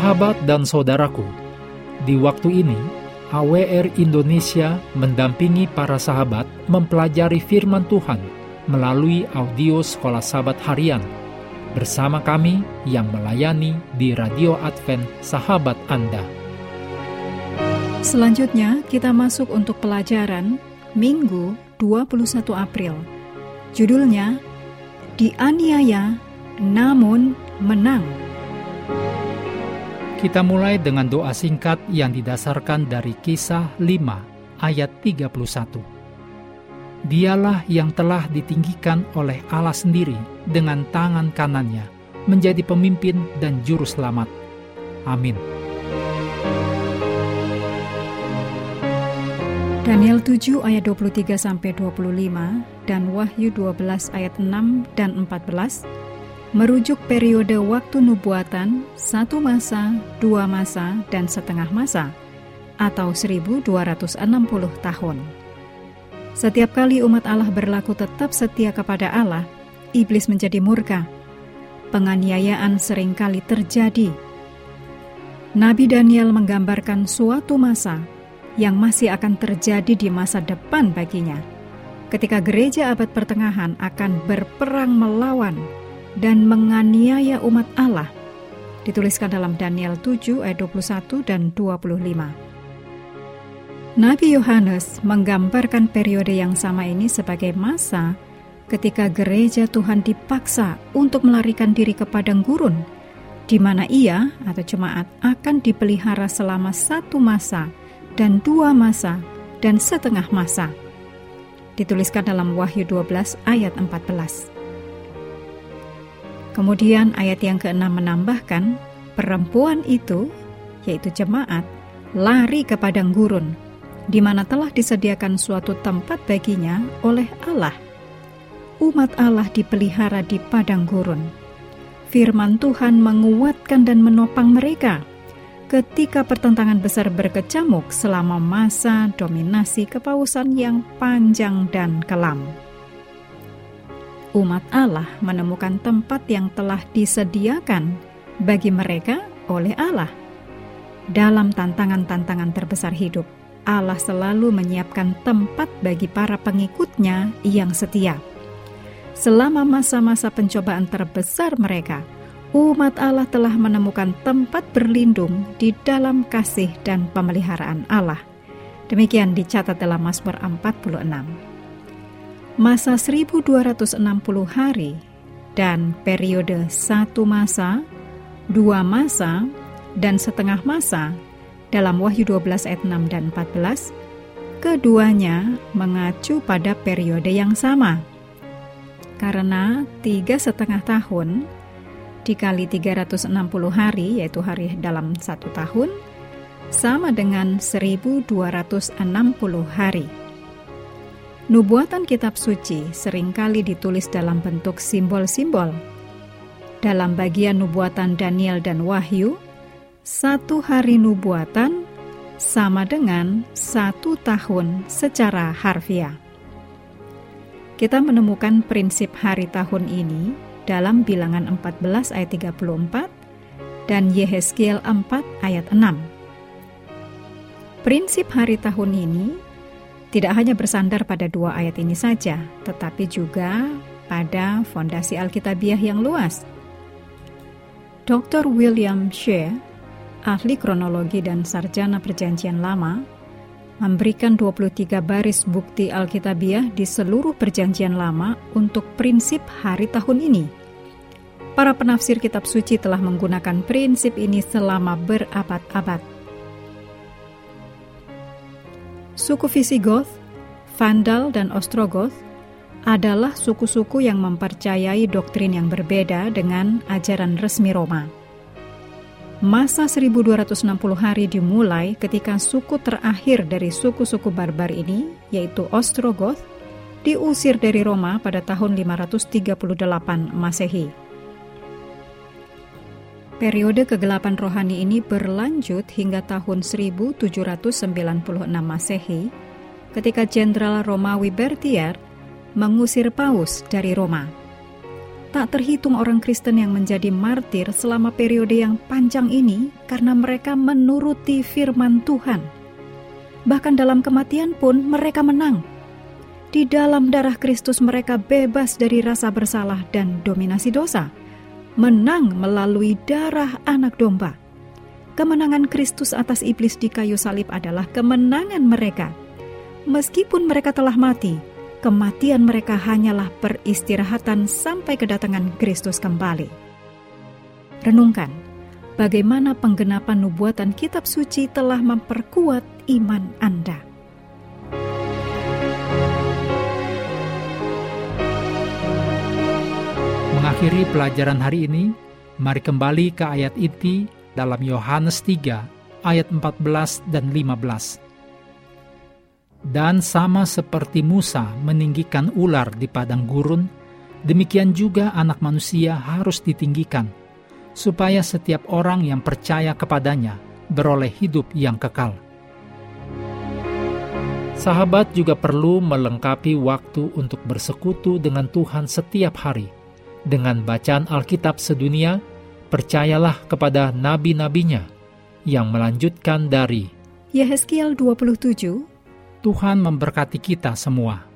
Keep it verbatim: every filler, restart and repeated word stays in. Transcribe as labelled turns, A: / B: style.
A: Sahabat dan saudaraku, di waktu ini A W R Indonesia mendampingi para sahabat mempelajari firman Tuhan melalui audio Sekolah Sabat Harian bersama kami yang melayani di Radio Advent Sahabat Anda.
B: Selanjutnya kita masuk untuk pelajaran Minggu dua puluh satu April. Judulnya Dianiaya Namun Menang.
A: Kita mulai dengan doa singkat yang didasarkan dari Kisah lima ayat tiga puluh satu. Dialah yang telah ditinggikan oleh Allah sendiri dengan tangan kanannya menjadi pemimpin dan juru selamat. Amin.
B: Daniel tujuh ayat dua puluh tiga sampai dua puluh lima dan Wahyu dua belas ayat enam dan empat belas merujuk periode waktu nubuatan satu masa, dua masa, dan setengah masa, atau seribu dua ratus enam puluh tahun. Setiap kali umat Allah berlaku tetap setia kepada Allah, iblis menjadi murka. Penganiayaan seringkali terjadi. Nabi Daniel menggambarkan suatu masa yang masih akan terjadi di masa depan baginya, ketika gereja abad pertengahan akan berperang melawan dan menganiaya umat Allah, dituliskan dalam Daniel tujuh ayat dua puluh satu dan dua puluh lima. Nabi Yohanes menggambarkan periode yang sama ini sebagai masa ketika gereja Tuhan dipaksa untuk melarikan diri ke padang gurun, di mana ia atau jemaat akan dipelihara selama satu masa dan dua masa dan setengah masa, dituliskan dalam Wahyu dua belas ayat empat belas. Kemudian ayat yang keenam menambahkan, perempuan itu, yaitu jemaat, lari ke padang gurun, di mana telah disediakan suatu tempat baginya oleh Allah. Umat Allah dipelihara di padang gurun. Firman Tuhan menguatkan dan menopang mereka ketika pertentangan besar berkecamuk selama masa dominasi kepausan yang panjang dan kelam. Umat Allah menemukan tempat yang telah disediakan bagi mereka oleh Allah. Dalam tantangan-tantangan terbesar hidup, Allah selalu menyiapkan tempat bagi para pengikutnya yang setia. Selama masa-masa pencobaan terbesar mereka, umat Allah telah menemukan tempat berlindung di dalam kasih dan pemeliharaan Allah. Demikian dicatat dalam Mazmur empat puluh enam. Masa seribu dua ratus enam puluh hari dan periode satu masa, dua masa, dan setengah masa dalam Wahyu dua belas ayat enam dan empat belas, keduanya mengacu pada periode yang sama. Karena tiga setengah tahun dikali tiga ratus enam puluh hari, yaitu hari dalam satu tahun, sama dengan seribu dua ratus enam puluh hari. Nubuatan kitab suci seringkali ditulis dalam bentuk simbol-simbol. Dalam bagian nubuatan Daniel dan Wahyu, satu hari nubuatan sama dengan satu tahun secara harfiah. Kita menemukan prinsip hari tahun ini dalam Bilangan empat belas ayat tiga puluh empat dan Yehezkiel empat ayat enam. Prinsip hari tahun ini tidak hanya bersandar pada dua ayat ini saja, tetapi juga pada fondasi Alkitabiah yang luas. doktor William Shea, ahli kronologi dan sarjana Perjanjian Lama, memberikan dua puluh tiga baris bukti Alkitabiah di seluruh Perjanjian Lama untuk prinsip hari tahun ini. Para penafsir kitab suci telah menggunakan prinsip ini selama berabad-abad. Suku Visigoth, Vandal, dan Ostrogoth adalah suku-suku yang mempercayai doktrin yang berbeda dengan ajaran resmi Roma. Masa seribu dua ratus enam puluh hari dimulai ketika suku terakhir dari suku-suku barbar ini, yaitu Ostrogoth, diusir dari Roma pada tahun lima ratus tiga puluh delapan Masehi. Periode kegelapan rohani ini berlanjut hingga tahun seribu tujuh ratus sembilan puluh enam Masehi, ketika Jenderal Romawi Bertier mengusir Paus dari Roma. Tak terhitung orang Kristen yang menjadi martir selama periode yang panjang ini karena mereka menuruti firman Tuhan. Bahkan dalam kematian pun mereka menang. Di dalam darah Kristus mereka bebas dari rasa bersalah dan dominasi dosa. Menang melalui darah anak domba. Kemenangan Kristus atas iblis di kayu salib adalah kemenangan mereka. Meskipun mereka telah mati, kematian mereka hanyalah peristirahatan sampai kedatangan Kristus kembali. Renungkan, bagaimana penggenapan nubuatan kitab suci telah memperkuat iman Anda.
A: Mengakhiri pelajaran hari ini, mari kembali ke ayat inti dalam Yohanes tiga, ayat empat belas dan lima belas. Dan sama seperti Musa meninggikan ular di padang gurun, demikian juga anak manusia harus ditinggikan, supaya setiap orang yang percaya kepadanya beroleh hidup yang kekal. Sahabat juga perlu melengkapi waktu untuk bersekutu dengan Tuhan setiap hari. Dengan bacaan Alkitab sedunia, percayalah kepada nabi-nabinya yang melanjutkan dari
B: Yehezkiel dua puluh tujuh.
A: Tuhan memberkati kita semua.